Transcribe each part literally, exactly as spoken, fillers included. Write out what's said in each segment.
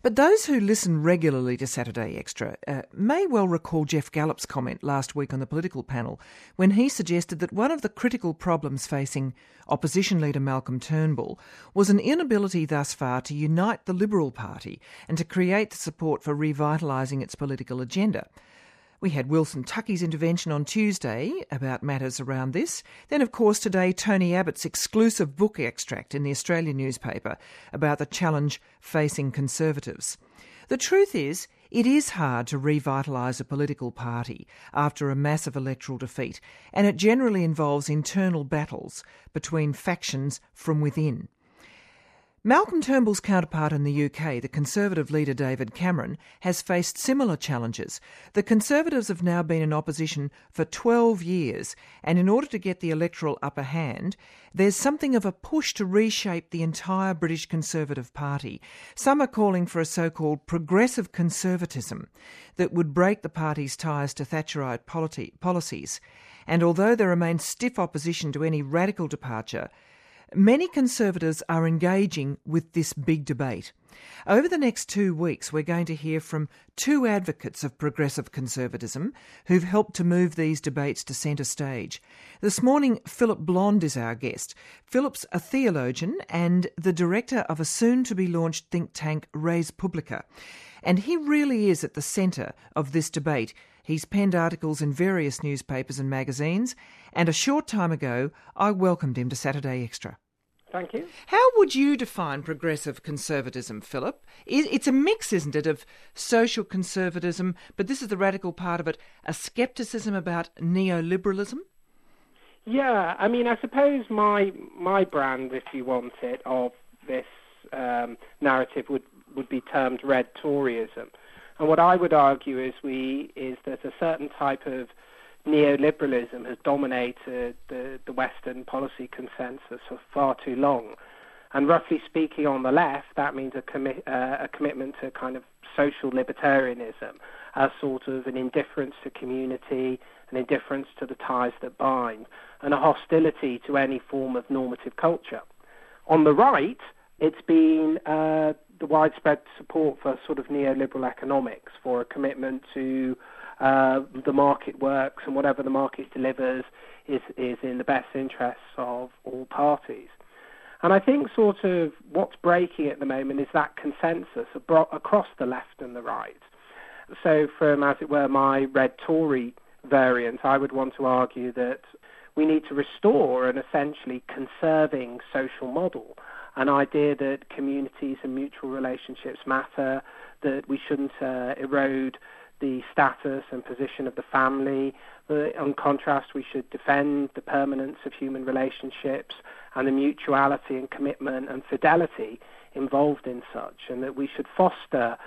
But those who listen regularly to Saturday Extra uh, may well recall Geoff Gallop's comment last week on the political panel when he suggested that one of the critical problems facing opposition leader Malcolm Turnbull was an inability thus far to unite the Liberal Party and to create the support for revitalising its political agenda. We had Wilson Tuckey's intervention on Tuesday about matters around this. Then, of course, today, Tony Abbott's exclusive book extract in the Australian newspaper about the challenge facing Conservatives. The truth is, it is hard to revitalise a political party after a massive electoral defeat, and it generally involves internal battles between factions from within. Malcolm Turnbull's counterpart in the U K, the Conservative leader David Cameron, has faced similar challenges. The Conservatives have now been in opposition for twelve years, and in order to get the electoral upper hand, there's something of a push to reshape the entire British Conservative Party. Some are calling for a so-called progressive conservatism that would break the party's ties to Thatcherite polity- policies. And although there remains stiff opposition to any radical departure, many Conservatives are engaging with this big debate. Over the next two weeks, we're going to hear from two advocates of progressive conservatism who've helped to move these debates to centre stage. This morning, Philip Blond is our guest. Philip's a theologian and the director of a soon-to-be-launched think tank, Res Publica. And he really is at the centre of this debate. He's penned articles in various newspapers and magazines, and a short time ago, I welcomed him to Saturday Extra. Thank you. How would you define progressive conservatism, Philip? It's a mix, isn't it, of social conservatism, but this is the radical part of it, a scepticism about neoliberalism? Yeah, I mean, I suppose my my brand, if you want it, of this um, narrative would, would be termed red Toryism. And what I would argue is we is that a certain type of neoliberalism has dominated the, the Western policy consensus for far too long. And roughly speaking, on the left, that means a, commi- uh, a commitment to kind of social libertarianism, as sort of an indifference to community, an indifference to the ties that bind, and a hostility to any form of normative culture. On the right, it's been uh, the widespread support for sort of neoliberal economics, for a commitment to uh, the market works and whatever the market delivers is, is in the best interests of all parties. And I think sort of what's breaking at the moment is that consensus abro- across the left and the right. So from, as it were, my red Tory variant, I would want to argue that we need to restore an essentially conserving social model, an idea that communities and mutual relationships matter, that we shouldn't uh, erode the status and position of the family. Uh, on contrast, we should defend the permanence of human relationships and the mutuality and commitment and fidelity involved in such, and that we should foster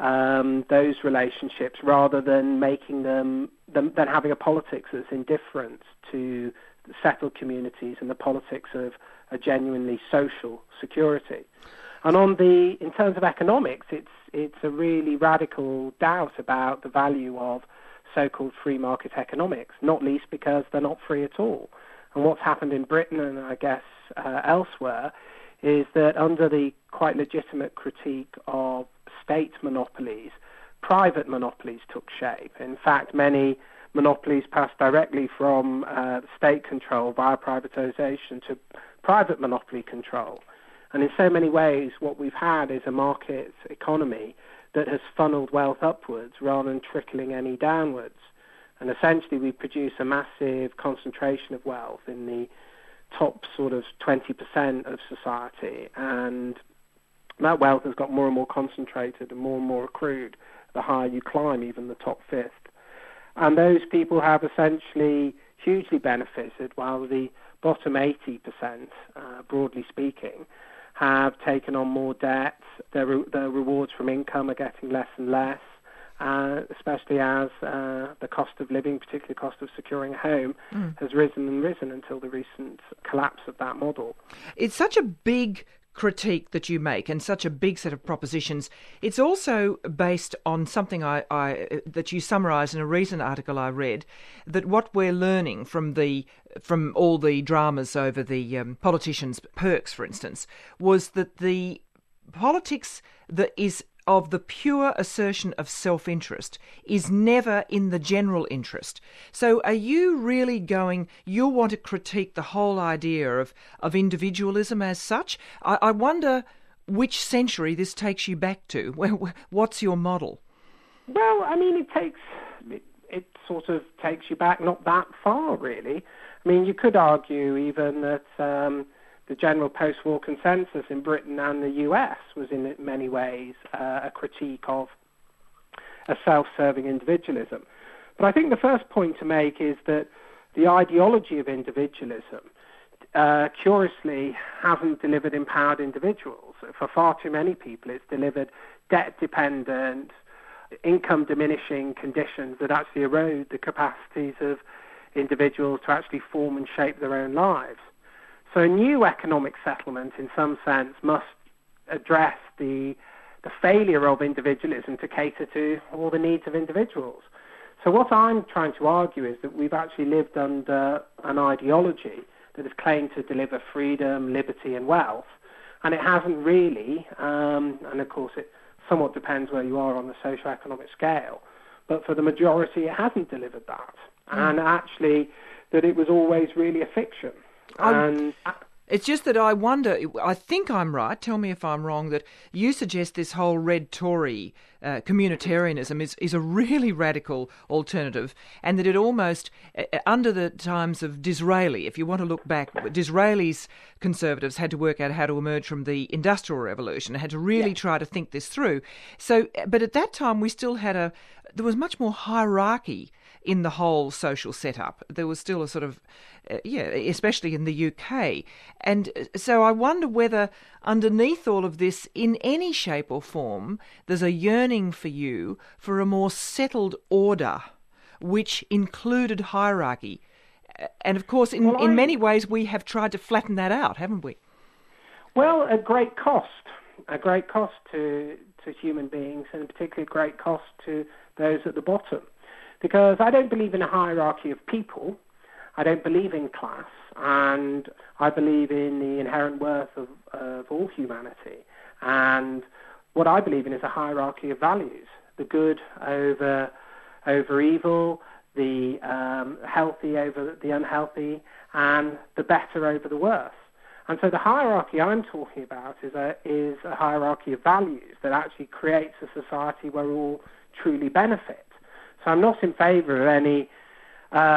um, those relationships rather than making them, them, than having a politics that's indifferent to settled communities and the politics of a genuinely social security. And on the, in terms of economics, it's it's a really radical doubt about the value of so-called free market economics, not least because they're not free at all. And what's happened in Britain and I guess uh, elsewhere is that under the quite legitimate critique of state monopolies, private monopolies took shape. In fact, many monopolies passed directly from uh, state control via privatization to private monopoly control. And in so many ways, what we've had is a market economy that has funneled wealth upwards rather than trickling any downwards. And essentially, we produce a massive concentration of wealth in the top sort of twenty percent of society. And that wealth has got more and more concentrated and more and more accrued the higher you climb, even the top fifth. And those people have essentially hugely benefited, while the bottom eighty percent, uh, broadly speaking, have taken on more debt. Their, re- their rewards from income are getting less and less, uh, especially as uh, the cost of living, particularly the cost of securing a home, mm. has risen and risen until the recent collapse of that model. It's such a big critique that you make and such a big set of propositions. It's also based on something I, I that you summarise in a recent article I read, that what we're learning from the from all the dramas over the um, politicians' perks, for instance, was that the politics that is of the pure assertion of self-interest is never in the general interest. So are you really going, you want to critique the whole idea of, of individualism as such? I, I wonder which century this takes you back to. What's your model? Well, I mean, it takes, it, it sort of takes you back not that far, really. I mean, you could argue even that um, the general post-war consensus in Britain and the U S was in many ways uh, a critique of a self-serving individualism. But I think the first point to make is that the ideology of individualism, uh, curiously, hasn't delivered empowered individuals. For far too many people, it's delivered debt-dependent, income-diminishing conditions that actually erode the capacities of individuals to actually form and shape their own lives. So a new economic settlement, in some sense, must address the the failure of individualism to cater to all the needs of individuals. So what I'm trying to argue is that we've actually lived under an ideology that has claimed to deliver freedom, liberty and wealth, and it hasn't really, um, and of course it somewhat depends where you are on the socio-economic scale, but for the majority it hasn't delivered that. Mm. And actually that it was always really a fiction. And it's just that I wonder, I think I'm right, tell me if I'm wrong, that you suggest this whole red Tory uh, communitarianism is, is a really radical alternative, and that it almost, uh, under the times of Disraeli, if you want to look back, Disraeli's conservatives had to work out how to emerge from the Industrial Revolution, had to really yeah. try to think this through. So, but at that time we still had a, there was much more hierarchy in the whole social setup. There was still a sort of, uh, yeah, especially in the U K. And so I wonder whether underneath all of this, in any shape or form, there's a yearning for you for a more settled order, which included hierarchy. And of course, in, well, in many ways, we have tried to flatten that out, haven't we? Well, at great cost. A great cost to, to human beings, and particularly great cost to those at the bottom. Because I don't believe in a hierarchy of people, I don't believe in class, and I believe in the inherent worth of, of all humanity. And what I believe in is a hierarchy of values, the good over, over evil, the um, healthy over the unhealthy, and the better over the worse. And so the hierarchy I'm talking about is a, is a hierarchy of values that actually creates a society where all truly benefit. So I'm not in favour of any uh,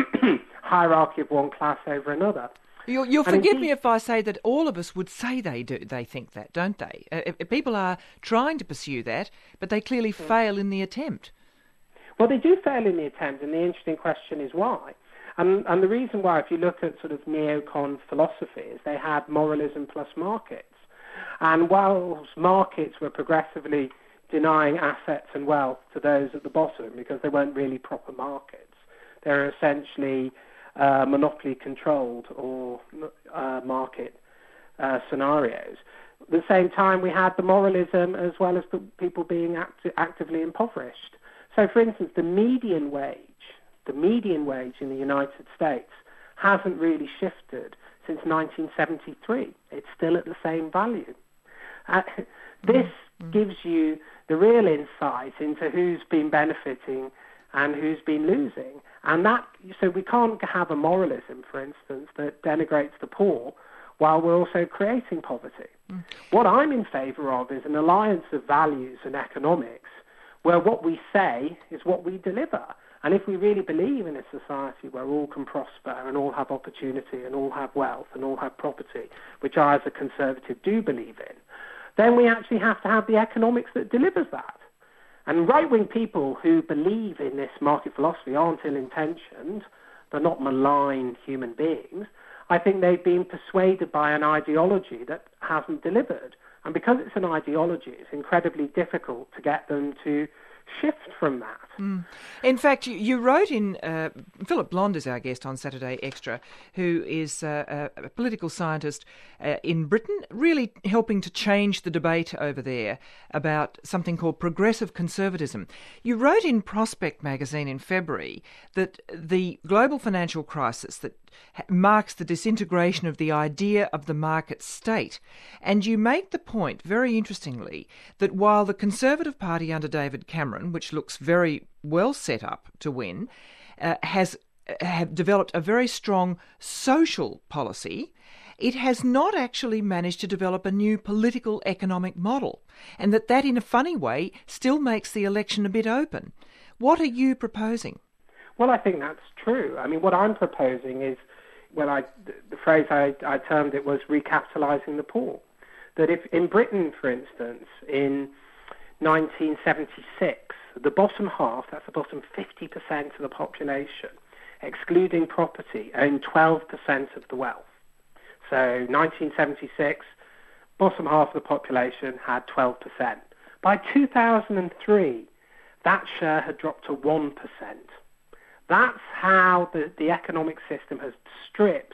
hierarchy of one class over another. You'll, you'll forgive indeed, me if I say that all of us would say they do. They think that, don't they? Uh, people are trying to pursue that, but they clearly mm. fail in the attempt. Well, they do fail in the attempt, and the interesting question is why. And, and the reason why, if you look at sort of neocon philosophies, they had moralism plus markets. And whilst markets were progressively denying assets and wealth to those at the bottom because they weren't really proper markets. They're essentially uh, monopoly-controlled or uh, market uh, scenarios. At the same time, we had the moralism as well as the people being act- actively impoverished. So, for instance, the median wage, the median wage in the United States hasn't really shifted since nineteen seventy-three. It's still at the same value. Uh, this mm-hmm. gives you the real insight into who's been benefiting and who's been losing. And that, so we can't have a moralism, for instance, that denigrates the poor while we're also creating poverty. Mm. What I'm in favour of is an alliance of values and economics where what we say is what we deliver. And if we really believe in a society where all can prosper and all have opportunity and all have wealth and all have property, which I as a conservative do believe in, then we actually have to have the economics that delivers that. And right-wing people who believe in this market philosophy aren't ill-intentioned, they're not malign human beings. I think they've been persuaded by an ideology that hasn't delivered. And because it's an ideology, it's incredibly difficult to get them to shift from that. Mm. In fact, you, you wrote in, uh, Philip Blond is our guest on Saturday Extra, who is uh, a, a political scientist uh, in Britain, really helping to change the debate over there about something called progressive conservatism. You wrote in Prospect magazine in February that the global financial crisis that marks the disintegration of the idea of the market state. And you make the point, very interestingly, that while the Conservative Party under David Cameron, which looks very well set up to win, uh, has have developed a very strong social policy, it has not actually managed to develop a new political economic model, and that that, in a funny way, still makes the election a bit open. What are you proposing? Well, I think that's true. I mean, what I'm proposing is, well, I, the phrase I, I termed it was recapitalising the poor. That if in Britain, for instance, in nineteen seventy-six, the bottom half, that's the bottom fifty percent of the population, excluding property, owned twelve percent of the wealth. So nineteen seventy-six, bottom half of the population had twelve percent. By two thousand three, that share had dropped to one percent. That's how the, the economic system has stripped,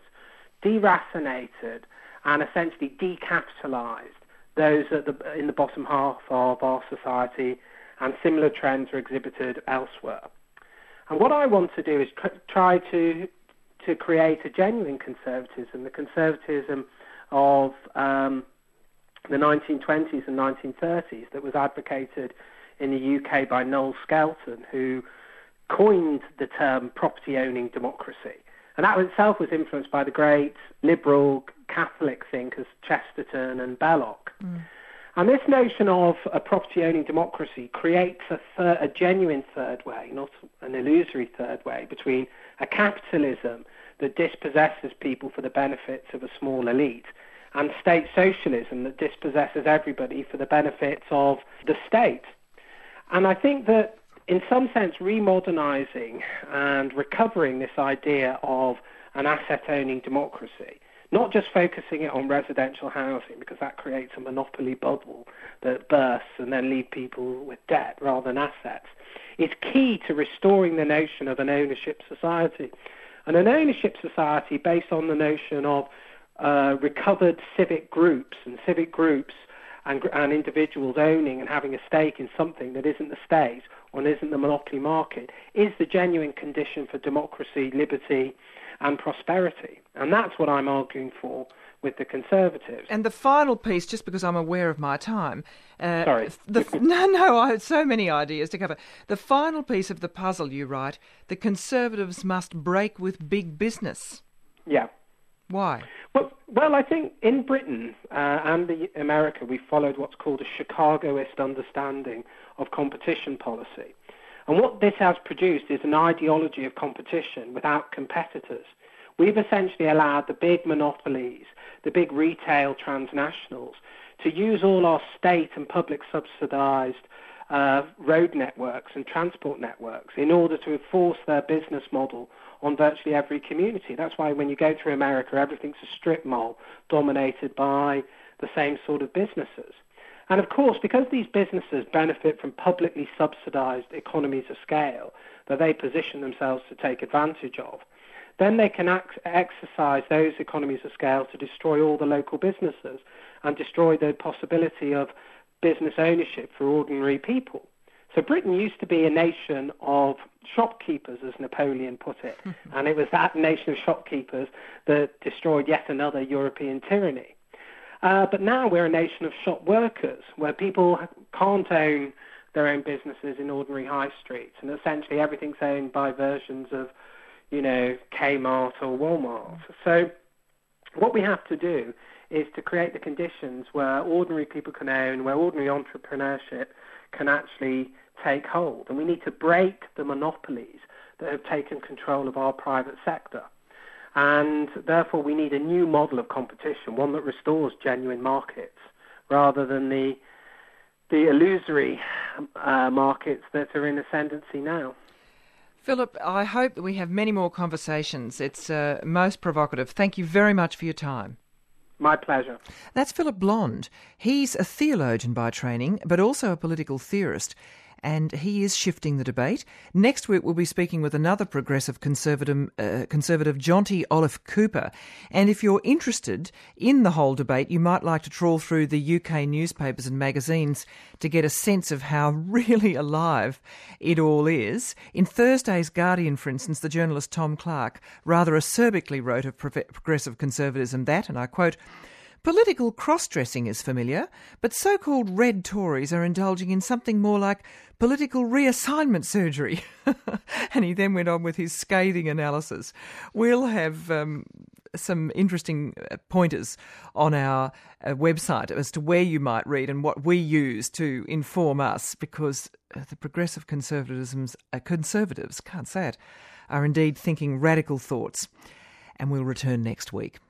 deracinated, and essentially decapitalised those at the, in the bottom half of our society, and similar trends are exhibited elsewhere. And what I want to do is tr- try to to create a genuine conservatism, the conservatism of um, the nineteen twenties and nineteen thirties that was advocated in the U K by Noel Skelton, who coined the term property-owning democracy. And that itself was influenced by the great liberal Catholic thinkers Chesterton and Belloc. Mm. And this notion of a property-owning democracy creates a, thir- a genuine third way, not an illusory third way, between a capitalism that dispossesses people for the benefits of a small elite and state socialism that dispossesses everybody for the benefits of the state. And I think that in some sense, remodernising and recovering this idea of an asset-owning democracy, not just focusing it on residential housing, because that creates a monopoly bubble that bursts and then leaves people with debt rather than assets, is key to restoring the notion of an ownership society. And an ownership society based on the notion of uh, recovered civic groups and civic groups and, and individuals owning and having a stake in something that isn't the state or isn't the monopoly market, is the genuine condition for democracy, liberty and prosperity. And that's what I'm arguing for with the Conservatives. And the final piece, just because I'm aware of my time... Uh, Sorry. The, no, no, I had so many ideas to cover. The final piece of the puzzle, you write, the Conservatives must break with big business. Yeah. Why? Well, well, I think in Britain uh, and the America, we followed what's called a Chicagoist understanding of competition policy. And what this has produced is an ideology of competition without competitors. We've essentially allowed the big monopolies, the big retail transnationals, to use all our state and public subsidised uh, road networks and transport networks in order to enforce their business model on virtually every community. That's why when you go through America, everything's a strip mall dominated by the same sort of businesses. And of course, because these businesses benefit from publicly subsidised economies of scale that they position themselves to take advantage of, then they can ac- exercise those economies of scale to destroy all the local businesses and destroy the possibility of business ownership for ordinary people. So Britain used to be a nation of shopkeepers, as Napoleon put it, and it was that nation of shopkeepers that destroyed yet another European tyranny. Uh, but now we're a nation of shop workers, where people can't own their own businesses in ordinary high streets, and essentially everything's owned by versions of, you know, Kmart or Walmart. So what we have to do is to create the conditions where ordinary people can own, where ordinary entrepreneurship can actually take hold. And we need to break the monopolies that have taken control of our private sector. And therefore we need a new model of competition, one that restores genuine markets rather than the the illusory uh, markets that are in ascendancy now. Philip, I hope that we have many more conversations. It's uh, most provocative. Thank you very much for your time. My pleasure. That's Philip Blond. He's a theologian by training, but also a political theorist. and he is shifting the debate. Next week we'll be speaking with another progressive conservative, uh, conservative Jonty Oliffe-Cooper. And if you're interested in the whole debate, you might like to trawl through the U K newspapers and magazines to get a sense of how really alive it all is. In Thursday's Guardian, for instance, the journalist Tom Clark rather acerbically wrote of progressive conservatism that, and I quote, "Political cross-dressing is familiar, but so-called red Tories are indulging in something more like political reassignment surgery." And he then went on with his scathing analysis. We'll have um, some interesting pointers on our uh, website as to where you might read and what we use to inform us, because uh, the progressive conservatisms, uh, conservatives, can't say it, are indeed thinking radical thoughts. And we'll return next week.